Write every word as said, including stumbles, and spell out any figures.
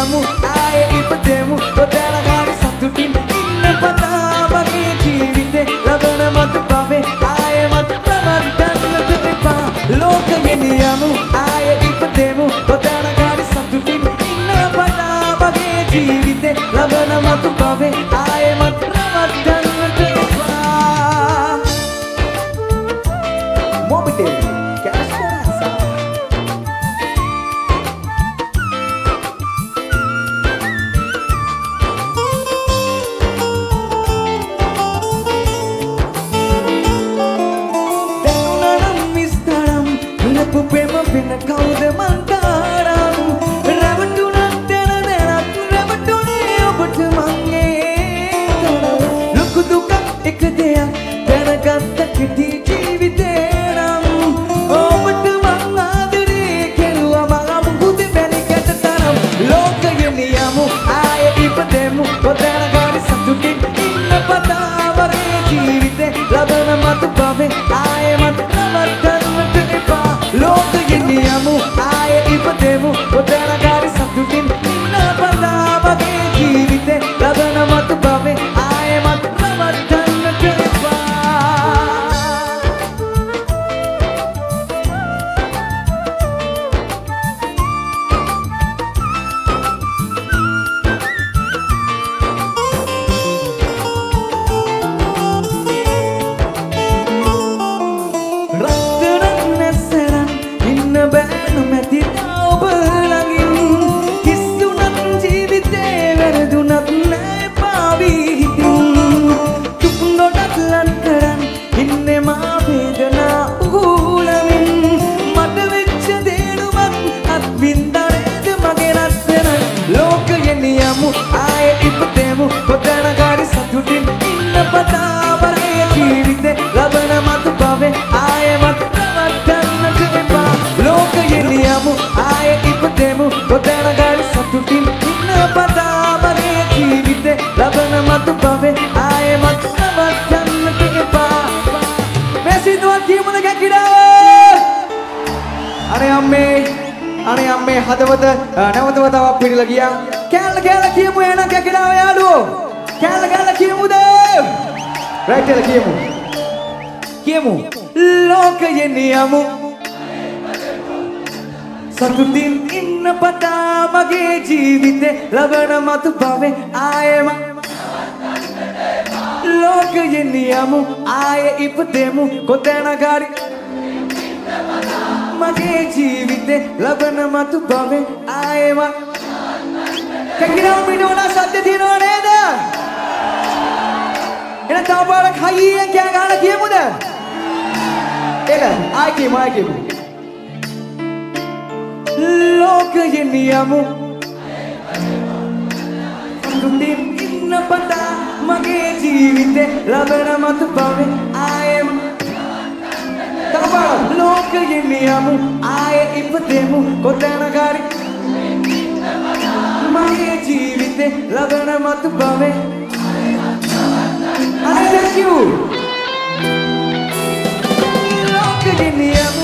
ගෙනියමු ආයේ ඉපදෙමු කොතැන හරි සතුටින් ඉන්න පතා මගේ ජීවිතේ ලබන මතු පවේ ආයේ මතු ප්‍රවර්තන්නට එපා ලෝකෙ ගෙනියමු ආයේ ඉපදෙමු කොතැන හරි සතුටින් ඉන්න පතා මගේ ජීවිතේ ලබන මතු පවේ ආයේ මතු ප්‍රවර්තන්නට එපා මොබිටේ Pena kau de mantaram Ravatuna tena tena Ravatune obat mange Luku duka ek deya Tena katta kiti jeeviteram Obat mangadare Keluwa maga mukude beli kata taram Loka geniyamu Aaye ipademu Kotena gari satutin Inna pata vare jeevite Labana matu pave Aaye matu navatannata epa Loka ගෙනියමු ආයේ ඉපදෙමු කොතැන හරි සතුටින් ඉන්න පතා මගේ ජීවිතේ ලබන මතු භවයේ ආයේ මතු නවත්තන්නට එපා ආයේ ඉපදෙමු කොතැන හරි සතුටින් ඉන්න පතා මගේ ජීවිතේ ලබන මතු භවයේ ආයේ මතු නවත්තන්නට එපා ලෝකෙ ගෙනියමු ආයේ ඉපදෙමු කොතැන හරි සතුටින් ඉන්න පතා මගේ ජීවිතේ ලබන මතු භවයේ ආයේ මතු නවත්තන්නට එපා මේ සිතුවත් කියමුද ගැකිඩාව අනේ අම්මේ අනේ අම්මේ හදවත නැවත වතාවක් පිළිලා ගියා කැල්ල කැල්ල කියමු එහෙනම් කැකිනාව යාළුවෝ කැල්ල කැල්ල කියමුද රයිට් එක කියමු කියමු ලෝකයේ නියමු සතුටින් ඉන්න පතා මගේ ජීවිතේ ලබන මතු භවයේ ආයෙම ලෝකයේ නියමු ආයේ ඉපදෙමු කොතැන හරි මගේ ජීවිතේ ලබන මතු භවයේ ආයෙම කැකිනාව මිනෝනා සද්ද තියනවා නේද? එන තව පාරක් හයියෙන් කෑ ගහලා කියමුද? ඒක ආයි කියමු ආයි කියමු. ලෝකයේ නියමු සතුටින් ඉන්න පතා මගේ ජීවිතේ ලබන මතු භවයේ ආයෙම තව පාරක් ලෝකයේ නියමු ආයේ ඉපදෙමු කොතැන හරි මගේ ජීවිතේ ලබන මතු භවයේ I thank you. Look at me.